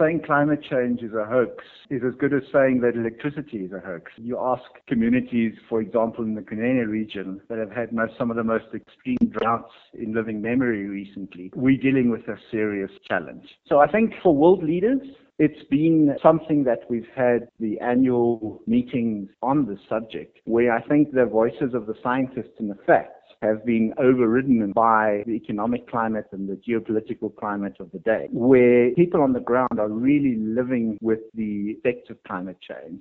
saying climate change is a hoax is as good as saying that electricity is a hoax. You ask communities, for example, in the Kunene region that have had some of the most extreme droughts in living memory recently, we're dealing with a serious challenge. So I think for world leaders, it's been something that we've had the annual meetings on the subject, where I think the voices of the scientists and the facts have been overridden by the economic climate and the geopolitical climate of the day, where people on the ground are really living with the effects of climate change.